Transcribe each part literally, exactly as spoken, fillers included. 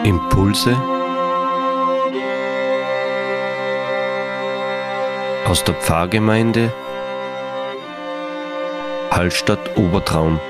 Impulse aus der Pfarrgemeinde Hallstatt Obertraum.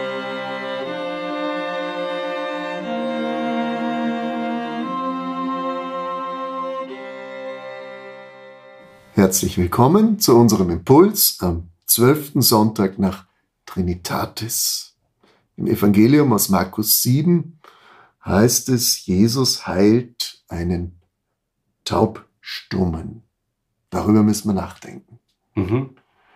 Herzlich willkommen zu unserem Impuls am zwölften Sonntag nach Trinitatis. Im Evangelium aus Markus sieben heißt es, Jesus heilt einen Taubstummen. Darüber müssen wir nachdenken. Mhm.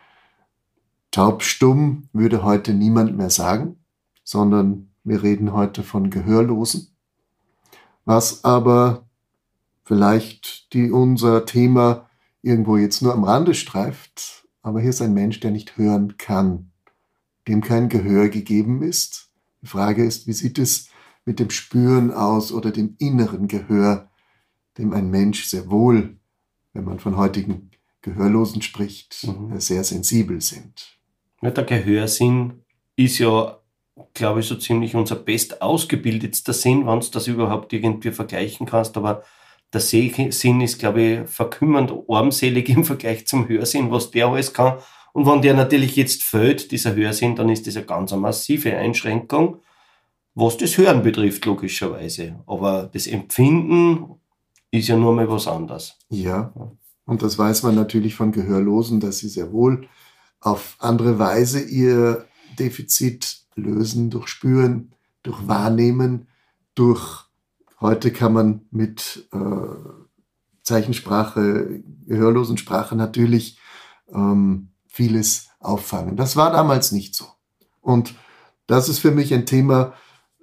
Taubstumm würde heute niemand mehr sagen, sondern wir reden heute von Gehörlosen. Was aber vielleicht die unser Thema irgendwo jetzt nur am Rande streift, aber hier ist ein Mensch, der nicht hören kann, dem kein Gehör gegeben ist. Die Frage ist, wie sieht es mit dem Spüren aus oder dem inneren Gehör, dem ein Mensch sehr wohl, wenn man von heutigen Gehörlosen spricht, Mhm. sehr sensibel sind. Ja, der Gehörsinn ist ja, glaube ich, so ziemlich unser best ausgebildetster Sinn, wenn du das überhaupt irgendwie vergleichen kannst, aber der Sehsinn ist, glaube ich, verkümmernd armselig im Vergleich zum Hörsinn, was der alles kann. Und wenn der natürlich jetzt fehlt, dieser Hörsinn, dann ist das eine ganz massive Einschränkung, was das Hören betrifft, logischerweise. Aber das Empfinden ist ja nur mal was anderes. Ja, und das weiß man natürlich von Gehörlosen, dass sie sehr wohl auf andere Weise ihr Defizit lösen, durch Spüren, durch Wahrnehmen, durch, heute kann man mit äh, Zeichensprache, Gehörlosensprache natürlich ähm, vieles auffangen. Das war damals nicht so. Und das ist für mich ein Thema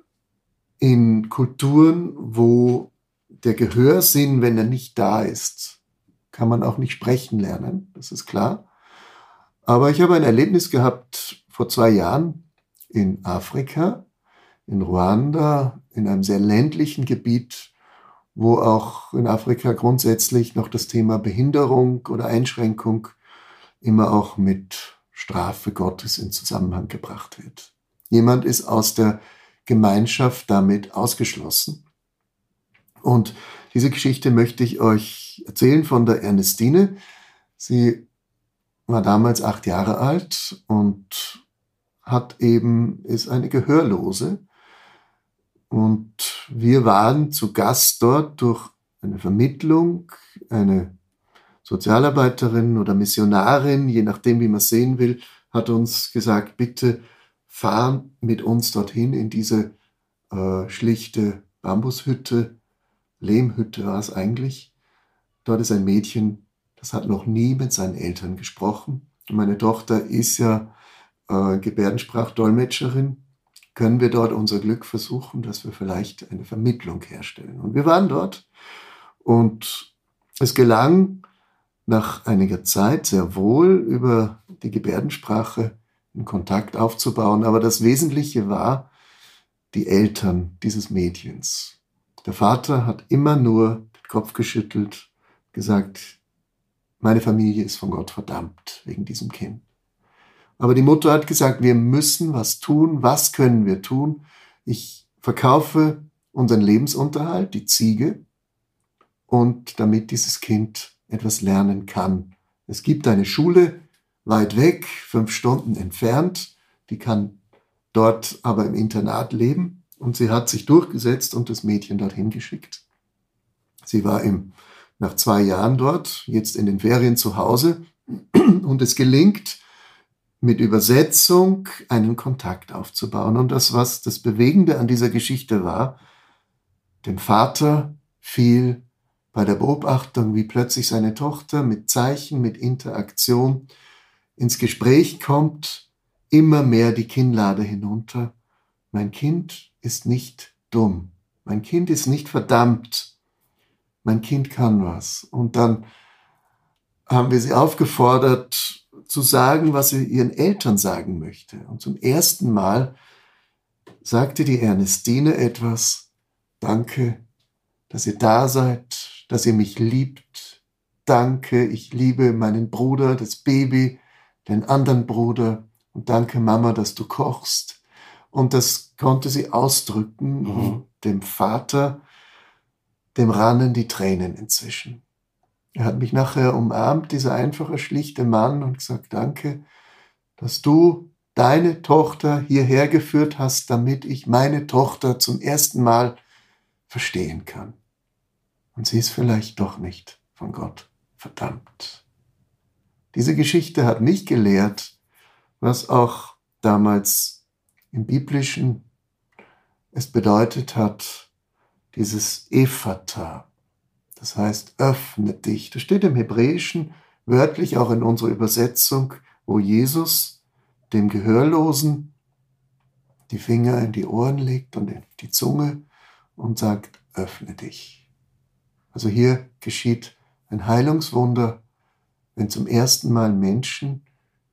in Kulturen, wo der Gehörsinn, wenn er nicht da ist, kann man auch nicht sprechen lernen, das ist klar. Aber ich habe ein Erlebnis gehabt vor zwei Jahren in Afrika, in Ruanda, in einem sehr ländlichen Gebiet, wo auch in Afrika grundsätzlich noch das Thema Behinderung oder Einschränkung immer auch mit Strafe Gottes in Zusammenhang gebracht wird. Jemand ist aus der Gemeinschaft damit ausgeschlossen. Und diese Geschichte möchte ich euch erzählen von der Ernestine. Sie war damals acht Jahre alt und hat eben, ist eine Gehörlose. Und wir waren zu Gast dort durch eine Vermittlung, eine Sozialarbeiterin oder Missionarin, je nachdem, wie man es sehen will, hat uns gesagt, bitte fahr mit uns dorthin in diese äh, schlichte Bambushütte, Lehmhütte war es eigentlich. Dort ist ein Mädchen, das hat noch nie mit seinen Eltern gesprochen. Und meine Tochter ist ja äh, Gebärdensprachdolmetscherin. Können wir dort unser Glück versuchen, dass wir vielleicht eine Vermittlung herstellen? Und wir waren dort und es gelang nach einiger Zeit sehr wohl über die Gebärdensprache einen Kontakt aufzubauen. Aber das Wesentliche war die Eltern dieses Mädchens. Der Vater hat immer nur den Kopf geschüttelt, gesagt, meine Familie ist von Gott verdammt wegen diesem Kind. Aber die Mutter hat gesagt, wir müssen was tun. Was können wir tun? Ich verkaufe unseren Lebensunterhalt, die Ziege, und damit dieses Kind etwas lernen kann. Es gibt eine Schule weit weg, fünf Stunden entfernt, die kann dort aber im Internat leben. Und sie hat sich durchgesetzt und das Mädchen dorthin geschickt. Sie war im, nach zwei Jahren dort, jetzt in den Ferien zu Hause. Und es gelingt, mit Übersetzung einen Kontakt aufzubauen. Und das, was das Bewegende an dieser Geschichte war, dem Vater fiel bei der Beobachtung, wie plötzlich seine Tochter mit Zeichen, mit Interaktion ins Gespräch kommt, immer mehr die Kinnlade hinunter. Mein Kind ist nicht dumm. Mein Kind ist nicht verdammt. Mein Kind kann was. Und dann haben wir sie aufgefordert, zu sagen, was sie ihren Eltern sagen möchte. Und zum ersten Mal sagte die Ernestine etwas: Danke, dass ihr da seid, dass ihr mich liebt. Danke, ich liebe meinen Bruder, das Baby, den anderen Bruder. Und danke, Mama, dass du kochst. Und das konnte sie ausdrücken. Mhm. Und dem Vater dem rannen die Tränen inzwischen. Er hat mich nachher umarmt, dieser einfache, schlichte Mann, und gesagt, danke, dass du deine Tochter hierher geführt hast, damit ich meine Tochter zum ersten Mal verstehen kann. Und sie ist vielleicht doch nicht von Gott verdammt. Diese Geschichte hat mich gelehrt, was auch damals im Biblischen es bedeutet hat, dieses Ephata. Das heißt, öffne dich. Das steht im Hebräischen wörtlich auch in unserer Übersetzung, wo Jesus dem Gehörlosen die Finger in die Ohren legt und in die Zunge und sagt, öffne dich. Also hier geschieht ein Heilungswunder, wenn zum ersten Mal Menschen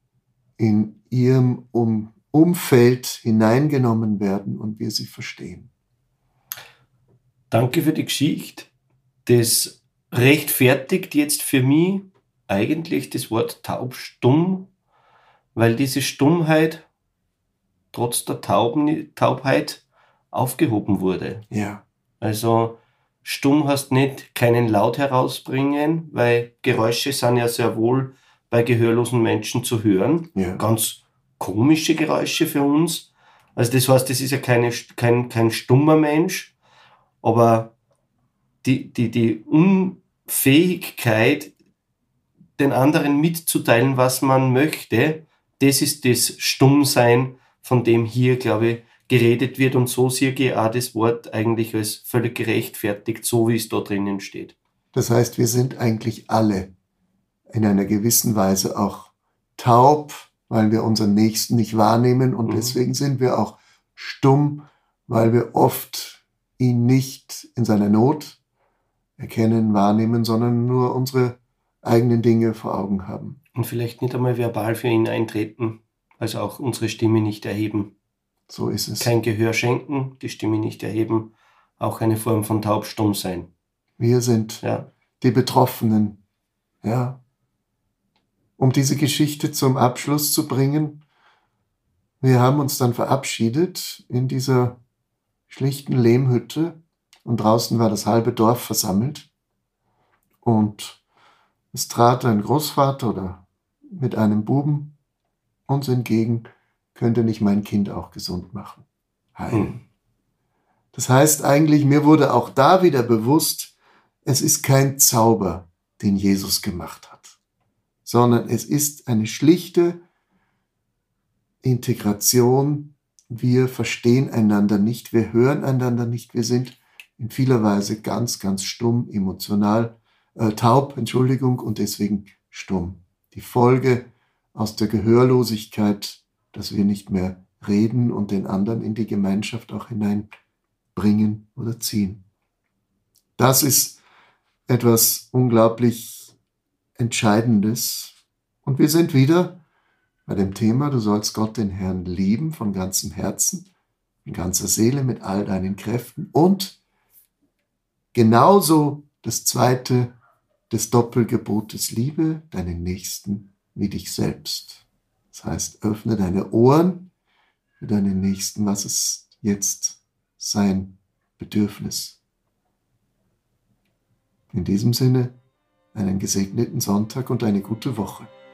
in ihrem um Umfeld hineingenommen werden und wir sie verstehen. Danke für die Geschichte. Das rechtfertigt jetzt für mich eigentlich das Wort taubstumm, weil diese Stummheit trotz der Tauben, Taubheit aufgehoben wurde. Ja. Also stumm heißt nicht keinen Laut herausbringen, weil Geräusche sind ja sehr wohl bei gehörlosen Menschen zu hören. Ja. Ganz komische Geräusche für uns. Also das heißt, das ist ja keine, kein, kein stummer Mensch, aber die, die, die Unfähigkeit, den anderen mitzuteilen, was man möchte, das ist das Stummsein, von dem hier, glaube ich, geredet wird. Und so sehe ich auch das Wort eigentlich als völlig gerechtfertigt, so wie es da drinnen steht. Das heißt, wir sind eigentlich alle in einer gewissen Weise auch taub, weil wir unseren Nächsten nicht wahrnehmen. Und Mhm. deswegen sind wir auch stumm, weil wir oft ihn nicht in seiner Not erkennen, wahrnehmen, sondern nur unsere eigenen Dinge vor Augen haben. Und vielleicht nicht einmal verbal für ihn eintreten, also auch unsere Stimme nicht erheben. So ist es. Kein Gehör schenken, die Stimme nicht erheben, auch eine Form von taubstumm sein. Wir sind Ja. die Betroffenen. Ja. Um diese Geschichte zum Abschluss zu bringen, wir haben uns dann verabschiedet in dieser schlichten Lehmhütte und draußen war das halbe Dorf versammelt und es trat ein Großvater oder mit einem Buben uns entgegen, könnte nicht mein Kind auch gesund machen, heilen. Hm. Das heißt eigentlich, mir wurde auch da wieder bewusst, es ist kein Zauber, den Jesus gemacht hat, sondern es ist eine schlichte Integration. Wir verstehen einander nicht, wir hören einander nicht, wir sind in vieler Weise ganz, ganz stumm, emotional, äh, taub, Entschuldigung, und deswegen stumm. Die Folge aus der Gehörlosigkeit, dass wir nicht mehr reden und den anderen in die Gemeinschaft auch hineinbringen oder ziehen. Das ist etwas unglaublich Entscheidendes. Und wir sind wieder bei dem Thema, du sollst Gott, den Herrn, lieben von ganzem Herzen, in ganzer Seele, mit all deinen Kräften und genauso das zweite, das Doppelgebot des Liebe, deinen Nächsten wie dich selbst. Das heißt, öffne deine Ohren für deinen Nächsten. Was ist jetzt sein Bedürfnis? In diesem Sinne, einen gesegneten Sonntag und eine gute Woche.